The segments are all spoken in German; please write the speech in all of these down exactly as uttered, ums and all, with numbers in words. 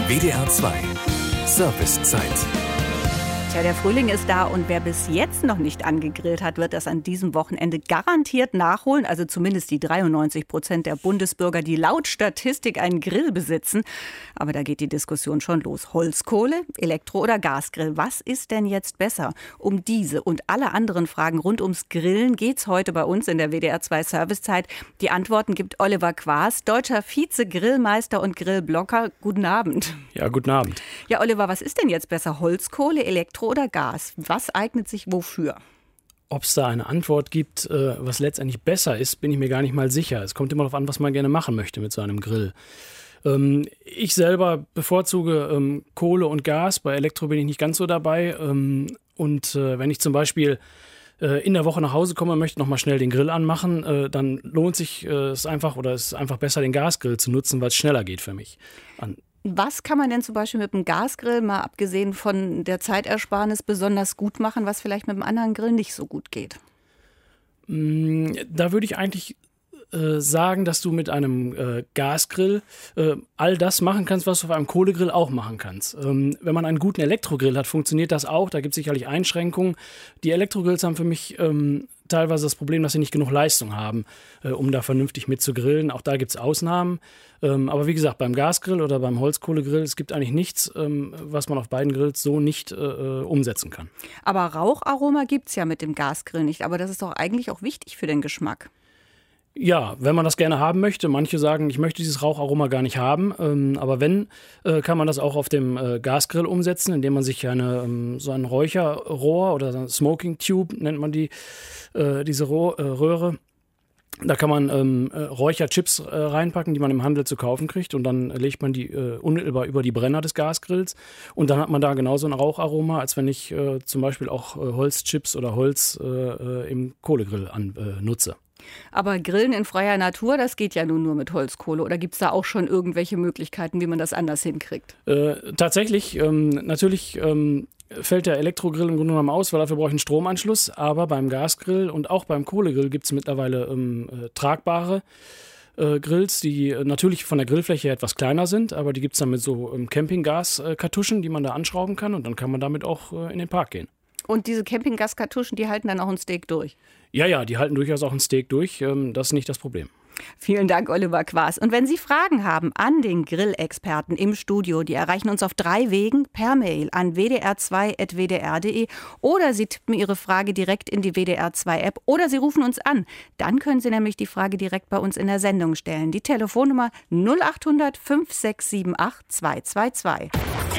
W D R zwei Servicezeit. Tja, der Frühling ist da und wer bis jetzt noch nicht angegrillt hat, wird das an diesem Wochenende garantiert nachholen. Also zumindest die dreiundneunzig Prozent der Bundesbürger, die laut Statistik einen Grill besitzen. Aber da geht die Diskussion schon los. Holzkohle, Elektro- oder Gasgrill? Was ist denn jetzt besser? Um diese und alle anderen Fragen rund ums Grillen geht's heute bei uns in der W D R zwei Servicezeit. Die Antworten gibt Oliver Quaas, deutscher Vize-Grillmeister und Grillblogger. Guten Abend. Ja, guten Abend. Ja, Oliver, was ist denn jetzt besser? Holzkohle, Elektro- oder Gas? Was eignet sich wofür? Ob es da eine Antwort gibt, äh, was letztendlich besser ist, bin ich mir gar nicht mal sicher. Es kommt immer darauf an, was man gerne machen möchte mit so einem Grill. Ähm, ich selber bevorzuge ähm, Kohle und Gas. Bei Elektro bin ich nicht ganz so dabei. Ähm, und äh, wenn ich zum Beispiel äh, in der Woche nach Hause komme und möchte noch mal schnell den Grill anmachen, äh, dann lohnt sich äh, es einfach oder es ist einfach besser, den Gasgrill zu nutzen, weil es schneller geht für mich. An Was kann man denn zum Beispiel mit dem Gasgrill, mal abgesehen von der Zeitersparnis, besonders gut machen, was vielleicht mit dem anderen Grill nicht so gut geht? Da würde ich eigentlich äh, sagen, dass du mit einem äh, Gasgrill äh, all das machen kannst, was du auf einem Kohlegrill auch machen kannst. Ähm, wenn man einen guten Elektrogrill hat, funktioniert das auch. Da gibt es sicherlich Einschränkungen. Die Elektrogrills haben für mich ähm, teilweise das Problem, dass sie nicht genug Leistung haben, äh, um da vernünftig mit zu grillen. Auch da gibt es Ausnahmen. Ähm, aber wie gesagt, beim Gasgrill oder beim Holzkohlegrill, es gibt eigentlich nichts, ähm, was man auf beiden Grills so nicht äh, umsetzen kann. Aber Raucharoma gibt es ja mit dem Gasgrill nicht. Aber das ist doch eigentlich auch wichtig für den Geschmack. Ja, wenn man das gerne haben möchte. Manche sagen, ich möchte dieses Raucharoma gar nicht haben. Ähm, aber wenn, äh, kann man das auch auf dem äh, Gasgrill umsetzen, indem man sich eine, ähm, so ein Räucherrohr oder so ein Smoking Tube, nennt man die, äh, diese Roh, äh, Röhre. Da kann man ähm, äh, Räucherchips äh, reinpacken, die man im Handel zu kaufen kriegt. Und dann legt man die äh, unmittelbar über die Brenner des Gasgrills. Und dann hat man da genauso ein Raucharoma, als wenn ich äh, zum Beispiel auch äh, Holzchips oder Holz äh, im Kohlegrill an, äh, nutze. Aber Grillen in freier Natur, das geht ja nun nur mit Holzkohle. Oder gibt es da auch schon irgendwelche Möglichkeiten, wie man das anders hinkriegt? Äh, tatsächlich, ähm, natürlich ähm, fällt der Elektrogrill im Grunde genommen aus, weil dafür brauche ich einen Stromanschluss. Aber beim Gasgrill und auch beim Kohlegrill gibt es mittlerweile ähm, äh, tragbare äh, Grills, die äh, natürlich von der Grillfläche her etwas kleiner sind. Aber die gibt es dann mit so ähm, Campinggas-Kartuschen, die man da anschrauben kann. Und dann kann man damit auch äh, in den Park gehen. Und diese Campinggaskartuschen, die halten dann auch ein Steak durch? Ja, ja, die halten durchaus auch ein Steak durch. Das ist nicht das Problem. Vielen Dank, Oliver Quaas. Und wenn Sie Fragen haben an den Grillexperten im Studio, die erreichen uns auf drei Wegen: per Mail an w d r zwei at w d r punkt d e oder Sie tippen Ihre Frage direkt in die W D R zwei App oder Sie rufen uns an. Dann können Sie nämlich die Frage direkt bei uns in der Sendung stellen. Die Telefonnummer null acht hundert fünf sechs sieben acht zwei zwei zwei.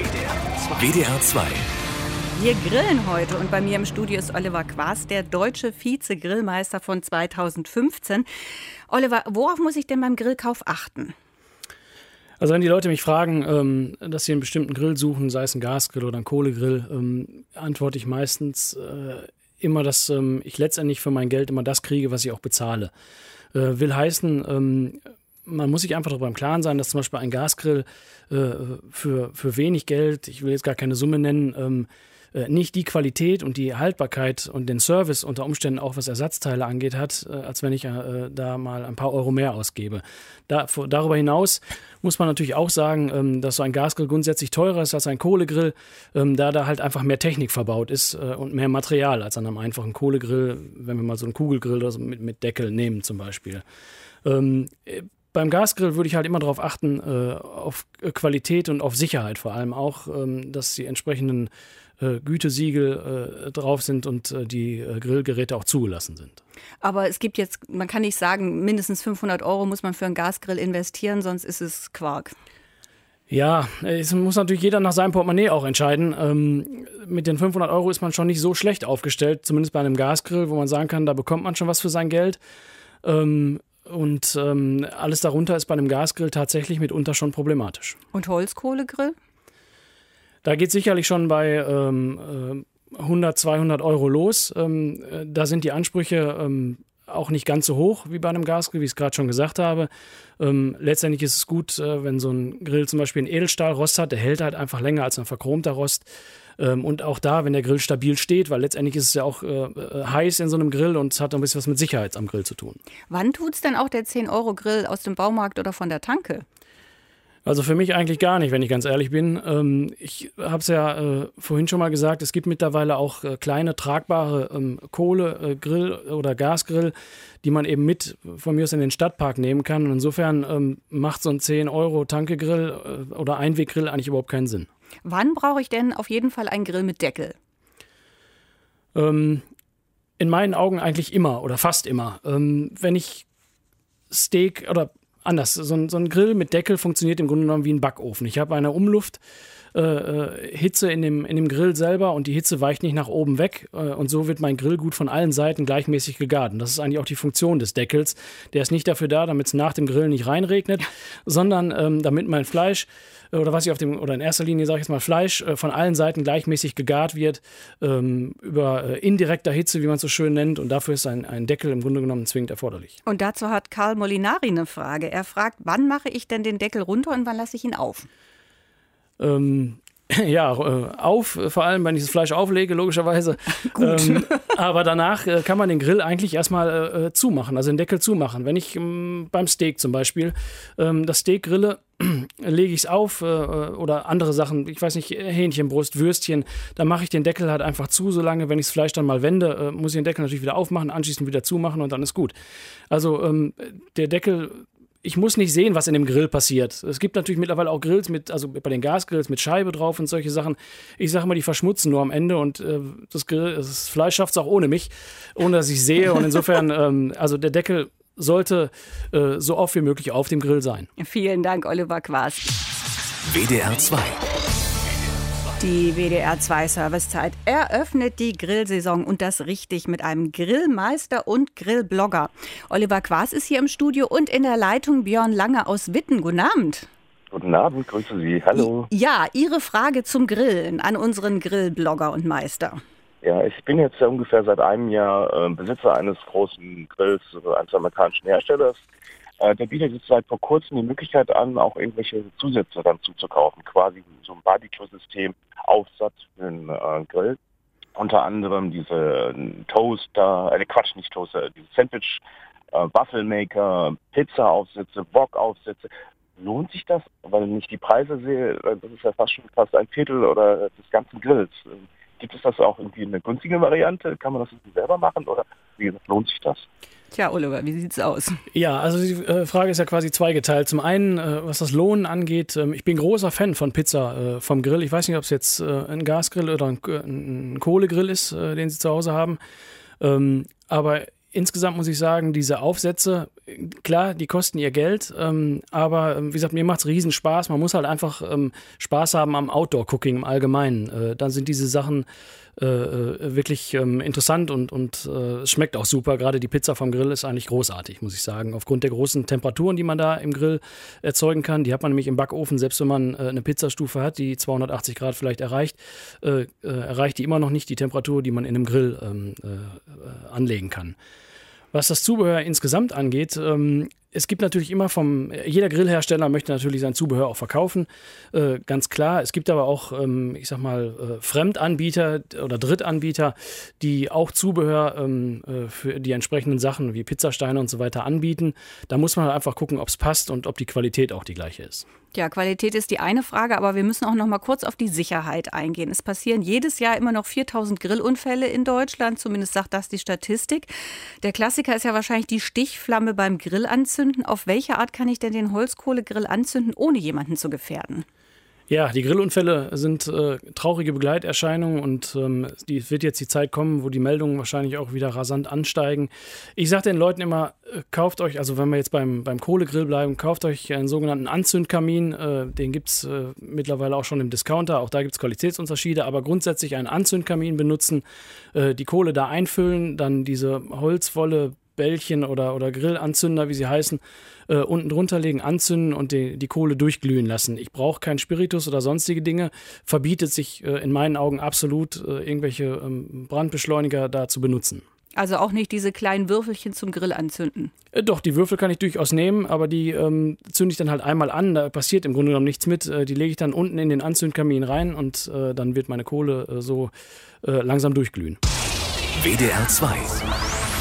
W D R zwei. Wir grillen heute und bei mir im Studio ist Oliver Quaas, der deutsche Vize-Grillmeister von zweitausendfünfzehn. Oliver, worauf muss ich denn beim Grillkauf achten? Also wenn die Leute mich fragen, ähm, dass sie einen bestimmten Grill suchen, sei es ein Gasgrill oder ein Kohlegrill, ähm, antworte ich meistens äh, immer, dass ähm, ich letztendlich für mein Geld immer das kriege, was ich auch bezahle. Äh, will heißen, ähm, man muss sich einfach darüber im Klaren sein, dass zum Beispiel ein Gasgrill äh, für, für wenig Geld, ich will jetzt gar keine Summe nennen, ähm, nicht die Qualität und die Haltbarkeit und den Service unter Umständen auch was Ersatzteile angeht hat, als wenn ich äh, da mal ein paar Euro mehr ausgebe. Da, darüber hinaus muss man natürlich auch sagen, ähm, dass so ein Gasgrill grundsätzlich teurer ist als ein Kohlegrill, ähm, da da halt einfach mehr Technik verbaut ist äh, und mehr Material als an einem einfachen Kohlegrill, wenn wir mal so einen Kugelgrill oder so mit, mit Deckel nehmen zum Beispiel. Ähm, Beim Gasgrill würde ich halt immer darauf achten, äh, auf Qualität und auf Sicherheit vor allem auch, ähm, dass die entsprechenden äh, Gütesiegel äh, drauf sind und äh, die äh, Grillgeräte auch zugelassen sind. Aber es gibt jetzt, man kann nicht sagen, mindestens fünfhundert Euro muss man für einen Gasgrill investieren, sonst ist es Quark. Ja, es muss natürlich jeder nach seinem Portemonnaie auch entscheiden. Ähm, mit den fünfhundert Euro ist man schon nicht so schlecht aufgestellt, zumindest bei einem Gasgrill, wo man sagen kann, da bekommt man schon was für sein Geld. Ähm, Und ähm, alles darunter ist bei einem Gasgrill tatsächlich mitunter schon problematisch. Und Holzkohlegrill? Da geht sicherlich schon bei ähm, hundert, zweihundert Euro los. Ähm, da sind die Ansprüche ähm, auch nicht ganz so hoch wie bei einem Gasgrill, wie ich es gerade schon gesagt habe. Ähm, letztendlich ist es gut, äh, wenn so ein Grill zum Beispiel einen Edelstahlrost hat, der hält halt einfach länger als ein verchromter Rost. Ähm, und auch da, wenn der Grill stabil steht, weil letztendlich ist es ja auch äh, heiß in so einem Grill und es hat ein bisschen was mit Sicherheit am Grill zu tun. Wann tut's denn auch der zehn Euro Grill aus dem Baumarkt oder von der Tanke? Also für mich eigentlich gar nicht, wenn ich ganz ehrlich bin. Ähm, ich habe es ja äh, vorhin schon mal gesagt, es gibt mittlerweile auch äh, kleine tragbare ähm, Kohlegrill oder Gasgrill, die man eben mit von mir aus in den Stadtpark nehmen kann. Und insofern ähm, macht so ein zehn Euro Tankegrill äh, oder Einweggrill eigentlich überhaupt keinen Sinn. Wann brauche ich denn auf jeden Fall einen Grill mit Deckel? Ähm, in meinen Augen eigentlich immer oder fast immer. Ähm, wenn ich Steak oder anders, so ein, so ein Grill mit Deckel funktioniert im Grunde genommen wie ein Backofen. Ich habe eine Umluft, äh, Hitze in dem, in dem Grill selber und die Hitze weicht nicht nach oben weg äh, und so wird mein Grill gut von allen Seiten gleichmäßig gegart. Und das ist eigentlich auch die Funktion des Deckels. Der ist nicht dafür da, damit es nach dem Grill nicht reinregnet, sondern ähm, damit mein Fleisch äh, oder was ich auf dem, oder in erster Linie sage ich jetzt mal Fleisch, äh, von allen Seiten gleichmäßig gegart wird, ähm, über äh, indirekter Hitze, wie man es so schön nennt. Und dafür ist ein, ein Deckel im Grunde genommen zwingend erforderlich. Und dazu hat Karl Molinari eine Frage. Er fragt, wann mache ich denn den Deckel runter und wann lasse ich ihn auf? Ähm, ja, äh, auf, vor allem, wenn ich das Fleisch auflege, logischerweise. Gut. Ähm, aber danach äh, kann man den Grill eigentlich erstmal äh, zumachen, also den Deckel zumachen. Wenn ich ähm, beim Steak zum Beispiel ähm, das Steak grille, lege ich es auf äh, oder andere Sachen, ich weiß nicht, Hähnchenbrust, Würstchen, dann mache ich den Deckel halt einfach zu, solange, wenn ich das Fleisch dann mal wende, äh, muss ich den Deckel natürlich wieder aufmachen, anschließend wieder zumachen und dann ist gut. Also ähm, der Deckel, ich muss nicht sehen, was in dem Grill passiert. Es gibt natürlich mittlerweile auch Grills mit, also bei den Gasgrills mit Scheibe drauf und solche Sachen. Ich sage mal, die verschmutzen nur am Ende und äh, das, Grill, das Fleisch schafft es auch ohne mich, ohne dass ich sehe. Und insofern, ähm, also der Deckel sollte äh, so oft wie möglich auf dem Grill sein. Vielen Dank, Oliver Quast. W D R zwei. Die W D R zwei Servicezeit eröffnet die Grillsaison und das richtig mit einem Grillmeister und Grillblogger. Oliver Quast ist hier im Studio und in der Leitung Björn Lange aus Witten. Guten Abend. Guten Abend, grüße Sie. Hallo. Ja, Ihre Frage zum Grillen an unseren Grillblogger und Meister. Ja, ich bin jetzt ungefähr seit einem Jahr äh, Besitzer eines großen Grills äh, eines amerikanischen Herstellers. Äh, der bietet jetzt seit vor kurzem die Möglichkeit an, auch irgendwelche Zusätze dann zuzukaufen. Quasi so ein Barbecue-System, Aufsatz für den äh, Grill. Unter anderem diese Toaster, äh, Quatsch, nicht Toaster, diese Sandwich, äh, Waffelmaker, Pizza-Aufsätze, Wok-Aufsätze. Lohnt sich das? Weil wenn ich die Preise sehe, das ist ja fast schon fast ein Viertel oder des ganzen Grills. Gibt es das auch irgendwie eine günstige Variante? Kann man das irgendwie selber machen oder wie gesagt, lohnt sich das? Tja, Oliver, wie sieht's aus? Ja, also die äh, Frage ist ja quasi zweigeteilt. Zum einen, äh, was das Lohnen angeht, ähm, ich bin großer Fan von Pizza äh, vom Grill. Ich weiß nicht, ob es jetzt äh, ein Gasgrill oder ein, ein Kohlegrill ist, äh, den Sie zu Hause haben. Ähm, aber insgesamt muss ich sagen, diese Aufsätze, klar, die kosten ihr Geld, ähm, aber wie gesagt, mir macht es riesen Spaß. Man muss halt einfach ähm, Spaß haben am Outdoor-Cooking im Allgemeinen. Äh, dann sind diese Sachen äh, wirklich ähm, interessant und, und äh, es schmeckt auch super. Gerade die Pizza vom Grill ist eigentlich großartig, muss ich sagen. Aufgrund der großen Temperaturen, die man da im Grill erzeugen kann. Die hat man nämlich im Backofen, selbst wenn man äh, eine Pizzastufe hat, die zweihundertachtzig Grad vielleicht erreicht, äh, äh, erreicht die immer noch nicht die Temperatur, die man in einem Grill ähm, äh, anlegen kann. Was das Zubehör insgesamt angeht, ähm, es gibt natürlich immer vom, jeder Grillhersteller möchte natürlich sein Zubehör auch verkaufen, äh, ganz klar. Es gibt aber auch, ähm, ich sag mal, äh, Fremdanbieter oder Drittanbieter, die auch Zubehör ähm, äh, für die entsprechenden Sachen wie Pizzasteine und so weiter anbieten. Da muss man halt einfach gucken, ob es passt und ob die Qualität auch die gleiche ist. Ja, Qualität ist die eine Frage, aber wir müssen auch noch mal kurz auf die Sicherheit eingehen. Es passieren jedes Jahr immer noch viertausend Grillunfälle in Deutschland, zumindest sagt das die Statistik. Der Klassiker ist ja wahrscheinlich die Stichflamme beim Grillanzünden. Auf welche Art kann ich denn den Holzkohlegrill anzünden, ohne jemanden zu gefährden? Ja, die Grillunfälle sind äh, traurige Begleiterscheinungen und ähm, die wird jetzt die Zeit kommen, wo die Meldungen wahrscheinlich auch wieder rasant ansteigen. Ich sage den Leuten immer, äh, kauft euch, also wenn wir jetzt beim, beim Kohlegrill bleiben, kauft euch einen sogenannten Anzündkamin. Äh, den gibt es äh, mittlerweile auch schon im Discounter, auch da gibt es Qualitätsunterschiede, aber grundsätzlich einen Anzündkamin benutzen, äh, die Kohle da einfüllen, dann diese holzvolle Bällchen oder, oder Grillanzünder, wie sie heißen, äh, unten drunter legen, anzünden und die, die Kohle durchglühen lassen. Ich brauche keinen Spiritus oder sonstige Dinge. Verbietet sich äh, in meinen Augen absolut, äh, irgendwelche ähm, Brandbeschleuniger da zu benutzen. Also auch nicht diese kleinen Würfelchen zum Grill anzünden? Äh, doch, die Würfel kann ich durchaus nehmen, aber die ähm, zünde ich dann halt einmal an. Da passiert im Grunde genommen nichts mit. Äh, die lege ich dann unten in den Anzündkamin rein und äh, dann wird meine Kohle äh, so äh, langsam durchglühen. W D R zwei.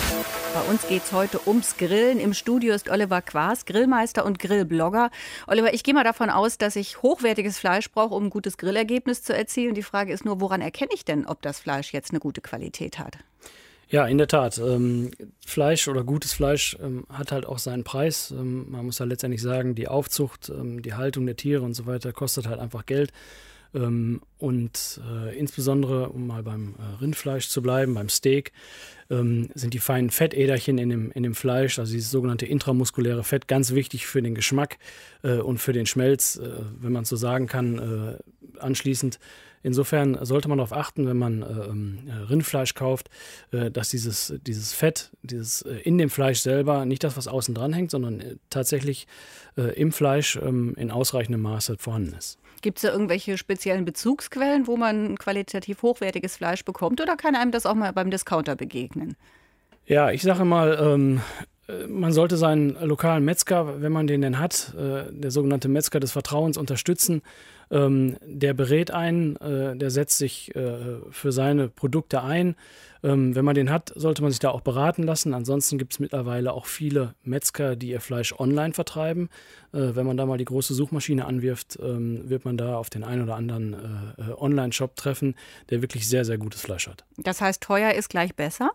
Bei uns geht es heute ums Grillen. Im Studio ist Oliver Quaas, Grillmeister und Grillblogger. Oliver, ich gehe mal davon aus, dass ich hochwertiges Fleisch brauche, um ein gutes Grillergebnis zu erzielen. Die Frage ist nur, woran erkenne ich denn, ob das Fleisch jetzt eine gute Qualität hat? Ja, in der Tat. Ähm, Fleisch oder gutes Fleisch ähm, hat halt auch seinen Preis. Ähm, man muss ja letztendlich sagen, die Aufzucht, ähm, die Haltung der Tiere und so weiter kostet halt einfach Geld. Ähm, und äh, insbesondere, um mal beim äh, Rindfleisch zu bleiben, beim Steak, ähm, sind die feinen Fettäderchen in dem, in dem Fleisch, also dieses sogenannte intramuskuläre Fett, ganz wichtig für den Geschmack äh, und für den Schmelz, äh, wenn man so sagen kann, äh, anschließend. Insofern sollte man darauf achten, wenn man äh, Rindfleisch kauft, äh, dass dieses, dieses Fett, dieses äh, in dem Fleisch selber, nicht das, was außen dran hängt, sondern äh, tatsächlich äh, im Fleisch äh, in ausreichendem Maße vorhanden ist. Gibt es da irgendwelche speziellen Bezugsquellen, wo man qualitativ hochwertiges Fleisch bekommt, oder kann einem das auch mal beim Discounter begegnen? Ja, ich sage mal, ähm, man sollte seinen lokalen Metzger, wenn man den denn hat, äh, der sogenannte Metzger des Vertrauens, unterstützen. Ähm, der berät einen, äh, der setzt sich äh, für seine Produkte ein. Ähm, wenn man den hat, sollte man sich da auch beraten lassen. Ansonsten gibt es mittlerweile auch viele Metzger, die ihr Fleisch online vertreiben. Äh, wenn man da mal die große Suchmaschine anwirft, ähm, wird man da auf den einen oder anderen äh, Online-Shop treffen, der wirklich sehr, sehr gutes Fleisch hat. Das heißt, teuer ist gleich besser?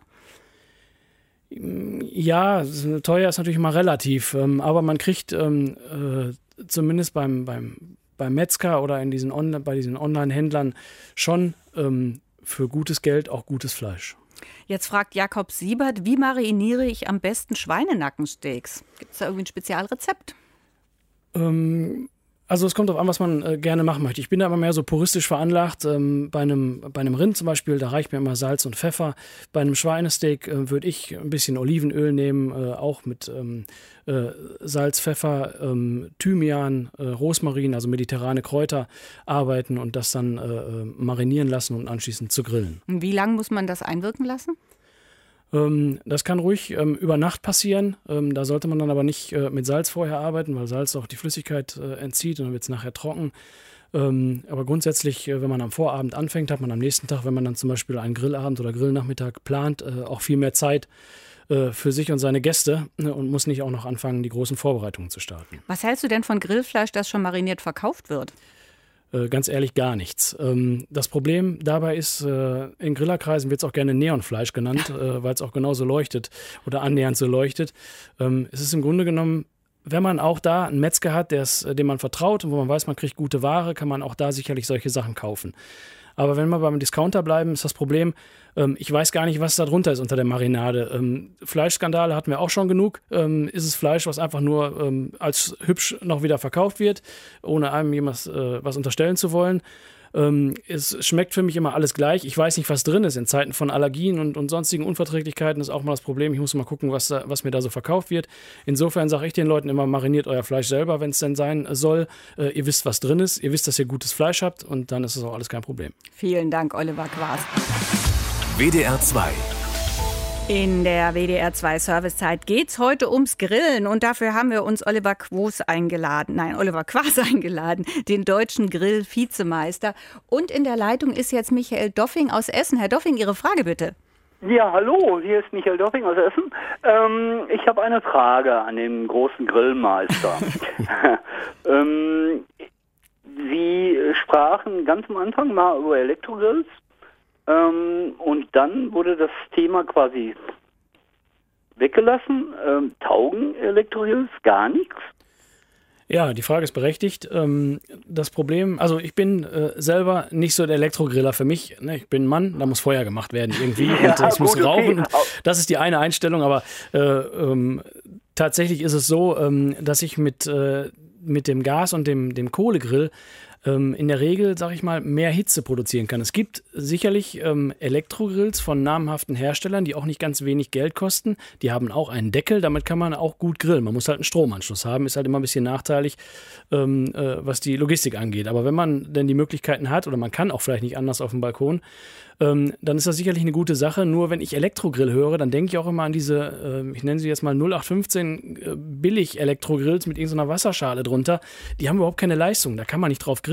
Ja, teuer ist natürlich mal relativ, ähm, aber man kriegt ähm, äh, zumindest beim, beim, beim Metzger oder in diesen On- bei diesen Online-Händlern schon ähm, für gutes Geld auch gutes Fleisch. Jetzt fragt Jakob Siebert, wie mariniere ich am besten Schweinenackensteaks? Gibt es da irgendwie ein Spezialrezept? Ähm, Also es kommt darauf an, was man äh, gerne machen möchte. Ich bin da immer mehr so puristisch veranlagt. Ähm, bei einem, bei einem Rind zum Beispiel, da reicht mir immer Salz und Pfeffer. Bei einem Schweinesteak äh, würde ich ein bisschen Olivenöl nehmen, äh, auch mit ähm, äh, Salz, Pfeffer, ähm, Thymian, äh, Rosmarin, also mediterrane Kräuter arbeiten und das dann äh, marinieren lassen und anschließend zu grillen. Und wie lange muss man das einwirken lassen? Das kann ruhig ähm, über Nacht passieren. Ähm, da sollte man dann aber nicht äh, mit Salz vorher arbeiten, weil Salz auch die Flüssigkeit äh, entzieht und dann wird es nachher trocken. Ähm, aber grundsätzlich, äh, wenn man am Vorabend anfängt, hat man am nächsten Tag, wenn man dann zum Beispiel einen Grillabend oder Grillnachmittag plant, äh, auch viel mehr Zeit äh, für sich und seine Gäste äh, und muss nicht auch noch anfangen, die großen Vorbereitungen zu starten. Was hältst du denn von Grillfleisch, das schon mariniert verkauft wird? Ganz ehrlich, gar nichts. Das Problem dabei ist, in Grillerkreisen wird es auch gerne Neonfleisch genannt, weil es auch genauso leuchtet oder annähernd so leuchtet. Es ist im Grunde genommen, wenn man auch da einen Metzger hat, dem man vertraut und wo man weiß, man kriegt gute Ware, kann man auch da sicherlich solche Sachen kaufen. Aber wenn wir beim Discounter bleiben, ist das Problem, ähm, ich weiß gar nicht, was da drunter ist unter der Marinade. Ähm, Fleischskandale hatten wir auch schon genug. Ähm, ist es Fleisch, was einfach nur ähm, als hübsch noch wieder verkauft wird, ohne einem jemals äh, was unterstellen zu wollen? Ähm, es schmeckt für mich immer alles gleich. Ich weiß nicht, was drin ist. In Zeiten von Allergien und, und sonstigen Unverträglichkeiten ist auch mal das Problem. Ich muss mal gucken, was, da, was mir da so verkauft wird. Insofern sage ich den Leuten immer, mariniert euer Fleisch selber, wenn es denn sein soll. Äh, ihr wisst, was drin ist. Ihr wisst, dass ihr gutes Fleisch habt und dann ist es auch alles kein Problem. Vielen Dank, Oliver Quaas. W D R zwei. In der W D R zwei Servicezeit geht's heute ums Grillen und dafür haben wir uns Oliver Quaas eingeladen, nein, Oliver Quaas eingeladen, den deutschen Grill-Vizemeister. Und in der Leitung ist jetzt Michael Doffing aus Essen. Herr Doffing, Ihre Frage bitte. Ja, hallo, hier ist Michael Doffing aus Essen. Ähm, ich habe eine Frage an den großen Grillmeister. ähm, Sie sprachen ganz am Anfang mal über Elektrogrills. Ähm, und dann wurde das Thema quasi weggelassen. Ähm, taugen Elektrogrills gar nichts? Ja, die Frage ist berechtigt. Ähm, das Problem, also ich bin äh, selber nicht so der Elektrogriller für mich. Ne? Ich bin ein Mann, da muss Feuer gemacht werden irgendwie ja, und es muss gut, rauchen. okay. Und das ist die eine Einstellung, aber äh, ähm, tatsächlich ist es so, ähm, dass ich mit, äh, mit dem Gas und dem, dem Kohlegrill in der Regel, sage ich mal, mehr Hitze produzieren kann. Es gibt sicherlich ähm, Elektrogrills von namhaften Herstellern, die auch nicht ganz wenig Geld kosten. Die haben auch einen Deckel, damit kann man auch gut grillen. Man muss halt einen Stromanschluss haben, ist halt immer ein bisschen nachteilig, ähm, äh, was die Logistik angeht. Aber wenn man denn die Möglichkeiten hat, oder man kann auch vielleicht nicht anders auf dem Balkon, ähm, dann ist das sicherlich eine gute Sache. Nur wenn ich Elektrogrill höre, dann denke ich auch immer an diese, äh, ich nenne sie jetzt mal null acht fünfzehn äh, Billig-Elektrogrills mit irgendeiner Wasserschale drunter. Die haben überhaupt keine Leistung, da kann man nicht drauf grillen.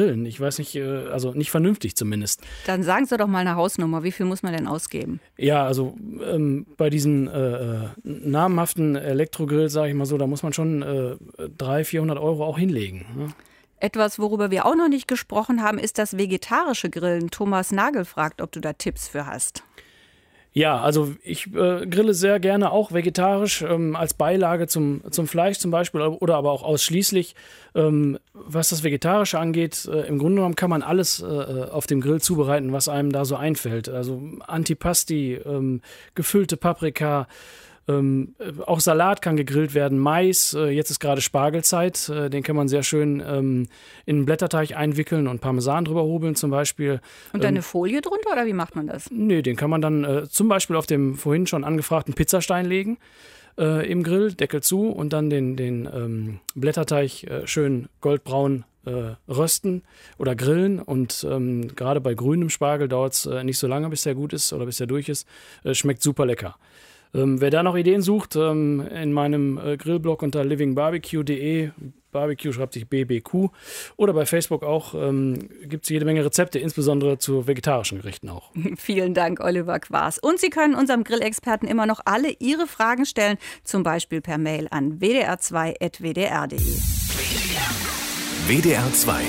grillen. Ich weiß nicht, äh, also nicht vernünftig zumindest. Dann sagen Sie doch mal eine Hausnummer. Wie viel muss man denn ausgeben? Ja, also ähm, bei diesen äh, namhaften Elektrogrills, sage ich mal so, da muss man schon äh, dreihundert, vierhundert Euro auch hinlegen. Ne? Etwas, worüber wir auch noch nicht gesprochen haben, ist das vegetarische Grillen. Thomas Nagel fragt, ob du da Tipps für hast. Ja, also ich äh, grille sehr gerne auch vegetarisch ähm, als Beilage zum, zum Fleisch zum Beispiel oder aber auch ausschließlich. Ähm, was das Vegetarische angeht, äh, im Grunde genommen kann man alles äh, auf dem Grill zubereiten, was einem da so einfällt. Also Antipasti, ähm, gefüllte Paprika, Ähm, auch Salat kann gegrillt werden, Mais, äh, jetzt ist gerade Spargelzeit, äh, den kann man sehr schön ähm, in einen Blätterteig einwickeln und Parmesan drüber hobeln zum Beispiel. Und dann eine Folie drunter oder wie macht man das? Nee, den kann man dann äh, zum Beispiel auf dem vorhin schon angefragten Pizzastein legen äh, im Grill, Deckel zu und dann den, den ähm, Blätterteig äh, schön goldbraun äh, rösten oder grillen und ähm, gerade bei grünem Spargel dauert es äh, nicht so lange, bis der gut ist oder bis der durch ist, äh, schmeckt super lecker. Ähm, wer da noch Ideen sucht, ähm, in meinem äh, Grillblog unter living barbecue punkt de, Barbecue schreibt sich B B Q, oder bei Facebook auch, ähm, gibt es jede Menge Rezepte, insbesondere zu vegetarischen Gerichten auch. Vielen Dank, Oliver Quaas. Und Sie können unserem Grillexperten immer noch alle Ihre Fragen stellen, zum Beispiel per Mail an w d r zwei at w d r punkt de. W D R zwei.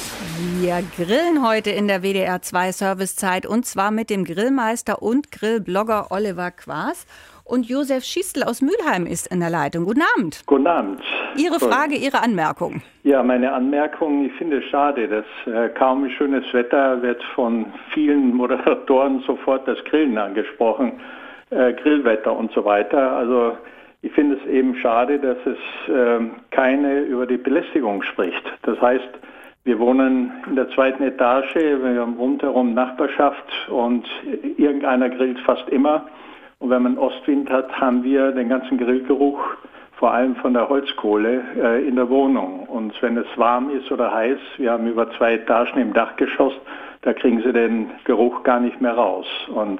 Wir grillen heute in der W D R zwei Servicezeit und zwar mit dem Grillmeister und Grillblogger Oliver Quaas. Und Josef Schiestl aus Mülheim ist in der Leitung. Guten Abend. Guten Abend. Ihre Frage, Ihre Anmerkung. Ja, meine Anmerkung, ich finde es schade, dass äh, kaum schönes Wetter wird von vielen Moderatoren sofort das Grillen angesprochen, äh, Grillwetter und so weiter. Also ich finde es eben schade, dass es äh, keine über die Belästigung spricht. Das heißt, wir wohnen in der zweiten Etage, wir haben rundherum Nachbarschaft und irgendeiner grillt fast immer. Und wenn man Ostwind hat, haben wir den ganzen Grillgeruch, vor allem von der Holzkohle, äh, in der Wohnung. Und wenn es warm ist oder heiß, wir haben über zwei Etagen im Dachgeschoss, da kriegen Sie den Geruch gar nicht mehr raus. Und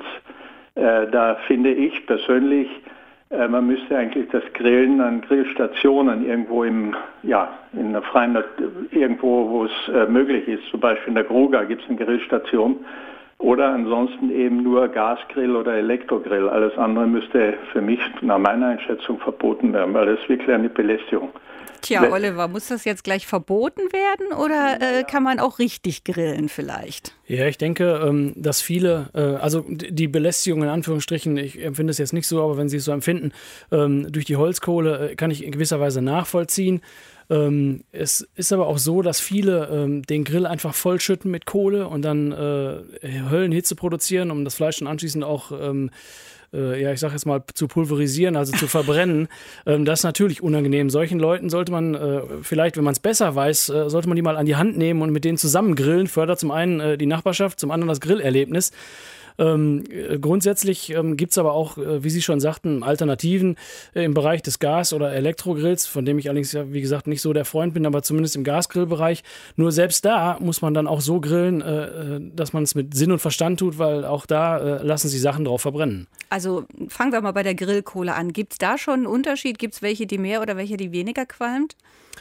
äh, da finde ich persönlich, äh, man müsste eigentlich das Grillen an Grillstationen irgendwo im, ja, in der freien Natur, irgendwo, wo es äh, möglich ist, zum Beispiel in der Gruga gibt es eine Grillstation, oder ansonsten eben nur Gasgrill oder Elektrogrill. Alles andere müsste für mich nach meiner Einschätzung verboten werden, weil das ist wirklich eine Belästigung. Tja, Oliver, muss das jetzt gleich verboten werden oder äh, kann man auch richtig grillen vielleicht? Ja, ich denke, ähm, dass viele, äh, also die Belästigung in Anführungsstrichen, ich empfinde es jetzt nicht so, aber wenn Sie es so empfinden, ähm, durch die Holzkohle äh, kann ich in gewisser Weise nachvollziehen. Ähm, es ist aber auch so, dass viele ähm, den Grill einfach vollschütten mit Kohle und dann äh, Höllenhitze produzieren, um das Fleisch dann anschließend auch, ähm, äh, ja, ich sag jetzt mal, zu pulverisieren, also zu verbrennen. ähm, das ist natürlich unangenehm. Solchen Leuten sollte man äh, vielleicht, wenn man es besser weiß, äh, sollte man die mal an die Hand nehmen und mit denen zusammen grillen. Fördert zum einen äh, die Nachbarschaft, zum anderen das Grillerlebnis. Ähm, grundsätzlich ähm, gibt es aber auch, äh, wie Sie schon sagten, Alternativen äh, im Bereich des Gas- oder Elektrogrills, von dem ich allerdings, ja, wie gesagt, nicht so der Freund bin, aber zumindest im Gasgrillbereich. Nur selbst da muss man dann auch so grillen, äh, dass man es mit Sinn und Verstand tut, weil auch da äh, lassen sich Sachen drauf verbrennen. Also fangen wir mal bei der Grillkohle an. Gibt es da schon einen Unterschied? Gibt es welche, die mehr oder welche, die weniger qualmt?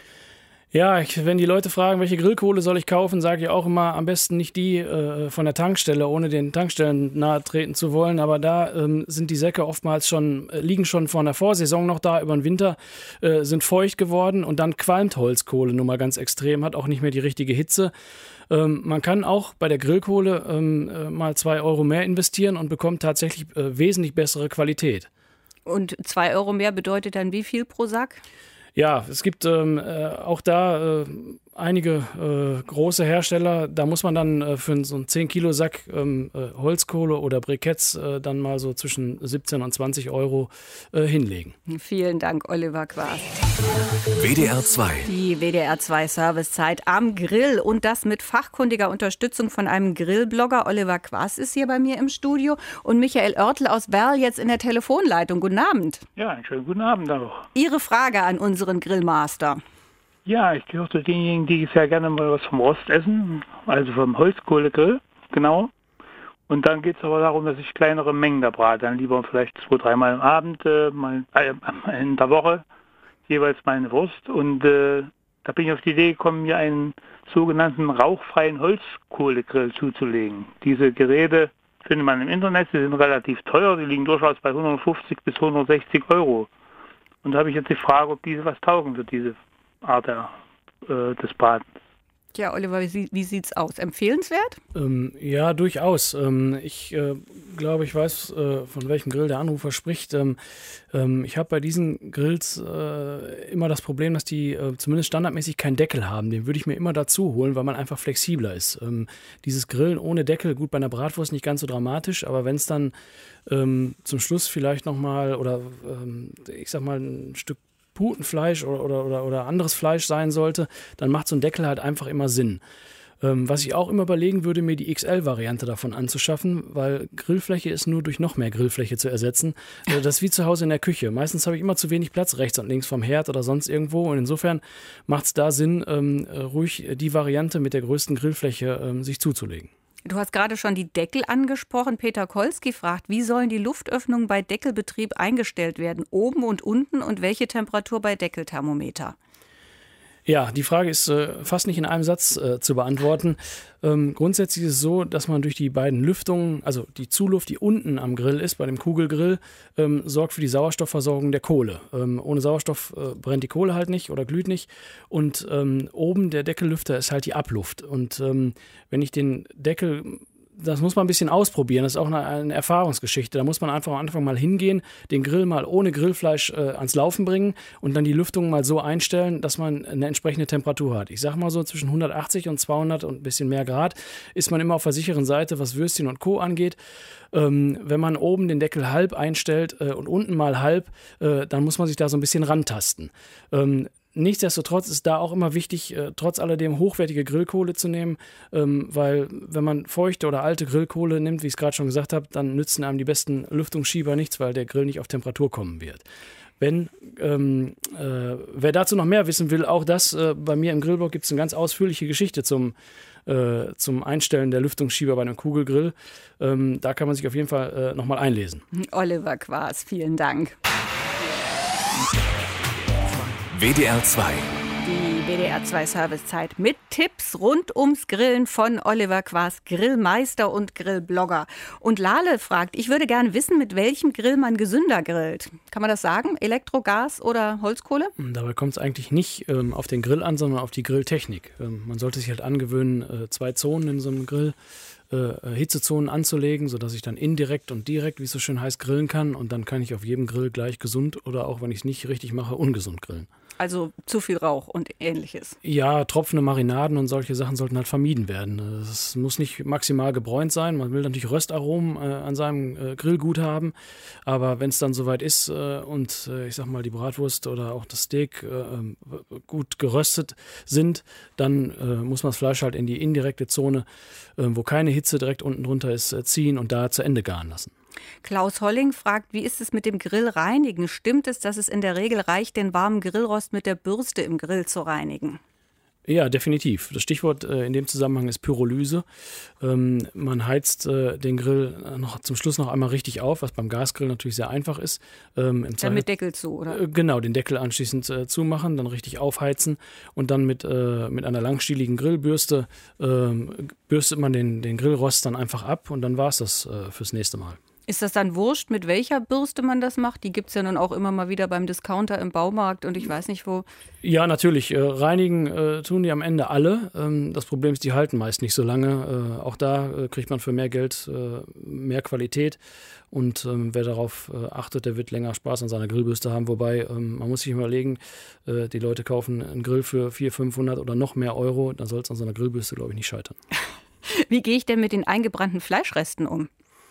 Ja, ich, wenn die Leute fragen, welche Grillkohle soll ich kaufen, sage ich auch immer, am besten nicht die äh, von der Tankstelle, ohne den Tankstellen nahe treten zu wollen. Aber da ähm, sind die Säcke oftmals schon, äh, liegen schon vor einer Vorsaison noch da, über den Winter, äh, sind feucht geworden und dann qualmt Holzkohle nun mal ganz extrem, hat auch nicht mehr die richtige Hitze. Ähm, man kann auch bei der Grillkohle ähm, äh, mal zwei Euro mehr investieren und bekommt tatsächlich äh, wesentlich bessere Qualität. Und zwei Euro mehr bedeutet dann wie viel pro Sack? Ja, es gibt ähm, äh, auch da äh, einige äh, große Hersteller, da muss man dann äh, für so einen zehn Kilo Sack ähm, äh, Holzkohle oder Briketts äh, dann mal so zwischen siebzehn und zwanzig Euro äh, hinlegen. Vielen Dank, Oliver Quaas. W D R zwei. Die W D R zwei Servicezeit am Grill und das mit fachkundiger Unterstützung von einem Grillblogger. Oliver Quaas ist hier bei mir im Studio und Michael Oertel aus Werl jetzt in der Telefonleitung. Guten Abend. Ja, einen schönen guten Abend auch. Ihre Frage an unseren Grillmaster. Ja, ich gehöre zu denjenigen, die sehr gerne mal was vom Rost essen, also vom Holzkohlegrill, genau. Und dann geht es aber darum, dass ich kleinere Mengen da brate. Dann lieber vielleicht zwei, dreimal am Abend, äh, mal äh, in der Woche jeweils meine Wurst. Und äh, Da bin ich auf die Idee gekommen, mir einen sogenannten rauchfreien Holzkohlegrill zuzulegen. Diese Geräte findet man im Internet, sie sind relativ teuer, die liegen durchaus bei hundertfünfzig bis hundertsechzig Euro. Und da habe ich jetzt die Frage, ob diese was taugen für diese Art der, äh, des Bratens. Ja, Oliver, wie, wie sieht's aus? Empfehlenswert? Ähm, ja, durchaus. Ähm, ich äh, glaube, ich weiß, äh, von welchem Grill der Anrufer spricht. Ähm, ähm, ich habe bei diesen Grills äh, immer das Problem, dass die äh, zumindest standardmäßig keinen Deckel haben. Den würde ich mir immer dazu holen, weil man einfach flexibler ist. Ähm, dieses Grillen ohne Deckel, gut, bei einer Bratwurst nicht ganz so dramatisch, aber wenn es dann ähm, zum Schluss vielleicht nochmal oder ähm, ich sag mal ein Stück Putenfleisch oder, oder, oder, oder anderes Fleisch sein sollte, dann macht so ein Deckel halt einfach immer Sinn. Ähm, was ich auch immer überlegen würde, mir die X L-Variante davon anzuschaffen, weil Grillfläche ist nur durch noch mehr Grillfläche zu ersetzen. Äh, das ist wie zu Hause in der Küche. Meistens habe ich immer zu wenig Platz rechts und links vom Herd oder sonst irgendwo und insofern macht es da Sinn, ähm, ruhig die Variante mit der größten Grillfläche ähm, sich zuzulegen. Du hast gerade schon die Deckel angesprochen. Peter Kolski fragt, wie sollen die Luftöffnungen bei Deckelbetrieb eingestellt werden? Oben und unten und welche Temperatur bei Deckelthermometer? Ja, die Frage ist äh, fast nicht in einem Satz äh, zu beantworten. Ähm, grundsätzlich ist es so, dass man durch die beiden Lüftungen, also die Zuluft, die unten am Grill ist, bei dem Kugelgrill, ähm, sorgt für die Sauerstoffversorgung der Kohle. Ähm, ohne Sauerstoff äh, brennt die Kohle halt nicht oder glüht nicht. Und ähm, oben der Deckellüfter ist halt die Abluft. Und ähm, wenn ich den Deckel... Das muss man ein bisschen ausprobieren. Das ist auch eine, eine Erfahrungsgeschichte. Da muss man einfach am Anfang mal hingehen, den Grill mal ohne Grillfleisch äh, ans Laufen bringen und dann die Lüftung mal so einstellen, dass man eine entsprechende Temperatur hat. Ich sag mal so, zwischen hundertachtzig und zweihundert und ein bisschen mehr Grad ist man immer auf der sicheren Seite, was Würstchen und Co. angeht. Ähm, wenn man oben den Deckel halb einstellt äh, und unten mal halb, äh, dann muss man sich da so ein bisschen rantasten. Ähm, Nichtsdestotrotz ist da auch immer wichtig, äh, trotz alledem hochwertige Grillkohle zu nehmen, ähm, weil wenn man feuchte oder alte Grillkohle nimmt, wie ich es gerade schon gesagt habe, dann nützen einem die besten Lüftungsschieber nichts, weil der Grill nicht auf Temperatur kommen wird. Wenn, ähm, äh, wer dazu noch mehr wissen will, auch das, äh, bei mir im Grillblog gibt es eine ganz ausführliche Geschichte zum, äh, zum Einstellen der Lüftungsschieber bei einem Kugelgrill. Ähm, da kann man sich auf jeden Fall äh, nochmal einlesen. Oliver Quaas, vielen Dank. W D R zwei. Die W D R zwei Servicezeit mit Tipps rund ums Grillen von Oliver Quaas, Grillmeister und Grillblogger. Und Lale fragt, ich würde gerne wissen, mit welchem Grill man gesünder grillt. Kann man das sagen? Elektro, Gas oder Holzkohle? Dabei kommt es eigentlich nicht ähm, auf den Grill an, sondern auf die Grilltechnik. Ähm, man sollte sich halt angewöhnen, äh, zwei Zonen in so einem Grill, äh, Hitzezonen anzulegen, sodass ich dann indirekt und direkt, wie es so schön heißt, grillen kann. Und dann kann ich auf jedem Grill gleich gesund oder auch, wenn ich es nicht richtig mache, ungesund grillen. Also zu viel Rauch und Ähnliches. Ja, tropfende Marinaden und solche Sachen sollten halt vermieden werden. Es muss nicht maximal gebräunt sein. Man will natürlich Röstaromen äh, an seinem äh, Grillgut haben. Aber wenn es dann soweit ist äh, und äh, ich sag mal die Bratwurst oder auch das Steak äh, gut geröstet sind, dann äh, muss man das Fleisch halt in die indirekte Zone, äh, wo keine Hitze direkt unten drunter ist, äh, ziehen und da zu Ende garen lassen. Klaus Holling fragt, wie ist es mit dem Grillreinigen? Stimmt es, dass es in der Regel reicht, den warmen Grillrost mit der Bürste im Grill zu reinigen? Ja, definitiv. Das Stichwort äh, in dem Zusammenhang ist Pyrolyse. Ähm, man heizt äh, den Grill noch zum Schluss noch einmal richtig auf, was beim Gasgrill natürlich sehr einfach ist. Ähm, im dann mit Deckel zu, oder? Äh, genau, den Deckel anschließend äh, zumachen, dann richtig aufheizen und dann mit, äh, mit einer langstieligen Grillbürste äh, bürstet man den, den Grillrost dann einfach ab und dann war es das äh, fürs nächste Mal. Ist das dann wurscht, mit welcher Bürste man das macht? Die gibt es ja nun auch immer mal wieder beim Discounter im Baumarkt und ich weiß nicht wo. Ja, natürlich. Äh, reinigen äh, tun die am Ende alle. Ähm, das Problem ist, die halten meist nicht so lange. Äh, auch da äh, kriegt man für mehr Geld äh, mehr Qualität. Und ähm, wer darauf äh, achtet, der wird länger Spaß an seiner Grillbürste haben. Wobei, ähm, man muss sich überlegen, äh, die Leute kaufen einen Grill für vierhundert, fünfhundert oder noch mehr Euro. Da soll es an so einer Grillbürste, glaube ich, nicht scheitern. Wie gehe ich denn mit den eingebrannten Fleischresten um?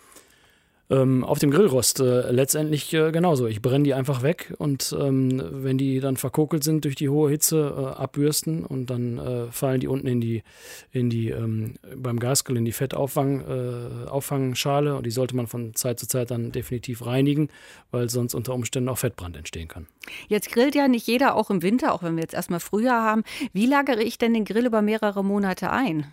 Ähm, auf dem Grillrost äh, letztendlich äh, genauso. Ich brenne die einfach weg und ähm, wenn die dann verkokelt sind durch die hohe Hitze, äh, abbürsten und dann äh, fallen die unten in die, in die ähm, beim Gasgrill in die Fettauffang, äh, Auffangschale und die sollte man von Zeit zu Zeit dann definitiv reinigen, weil sonst unter Umständen auch Fettbrand entstehen kann. Jetzt grillt ja nicht jeder, auch im Winter, auch wenn wir jetzt erstmal Frühjahr haben. Wie lagere ich denn den Grill über mehrere Monate ein?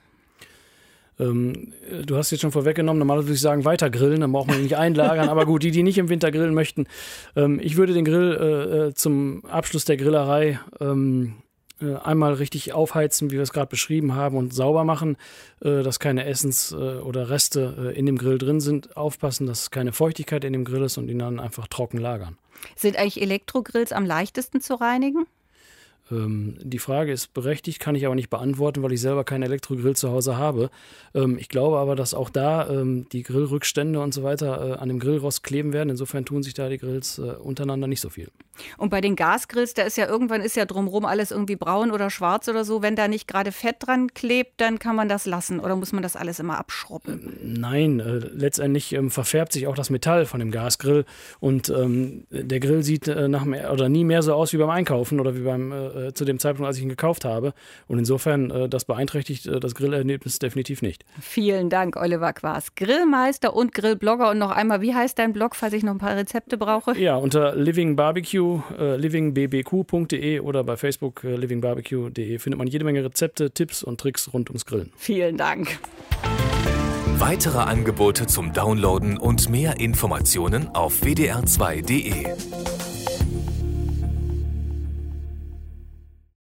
Ähm, du hast jetzt schon vorweggenommen, normalerweise würde ich sagen, weiter grillen, dann braucht man ihn nicht einlagern. Aber gut, die, die nicht im Winter grillen möchten, ähm, ich würde den Grill äh, zum Abschluss der Grillerei ähm, einmal richtig aufheizen, wie wir es gerade beschrieben haben, und sauber machen, dass keine Essens- oder Reste in dem Grill drin sind. Aufpassen, dass keine Feuchtigkeit in dem Grill ist und ihn dann einfach trocken lagern. Sind eigentlich Elektrogrills am leichtesten zu reinigen? Ähm, die Frage ist berechtigt, kann ich aber nicht beantworten, weil ich selber keinen Elektrogrill zu Hause habe. Ähm, ich glaube aber, dass auch da ähm, die Grillrückstände und so weiter äh, an dem Grillrost kleben werden. Insofern tun sich da die Grills äh, untereinander nicht so viel. Und bei den Gasgrills, da ist ja irgendwann ist ja drumherum alles irgendwie braun oder schwarz oder so. Wenn da nicht gerade Fett dran klebt, dann kann man das lassen oder muss man das alles immer abschrubben? Nein, äh, letztendlich ähm, verfärbt sich auch das Metall von dem Gasgrill und ähm, der Grill sieht äh, nach mehr, oder nie mehr so aus wie beim Einkaufen oder wie beim äh, zu dem Zeitpunkt, als ich ihn gekauft habe. Und insofern, äh, das beeinträchtigt äh, das Grillerlebnis definitiv nicht. Vielen Dank, Oliver Quast, Grillmeister und Grillblogger. Und noch einmal, wie heißt dein Blog, falls ich noch ein paar Rezepte brauche? Ja, unter Living Barbecue, äh, living b b q punkt d e oder bei Facebook äh, living barbecue punkt d e findet man jede Menge Rezepte, Tipps und Tricks rund ums Grillen. Vielen Dank. Weitere Angebote zum Downloaden und mehr Informationen auf w d r zwei punkt d e.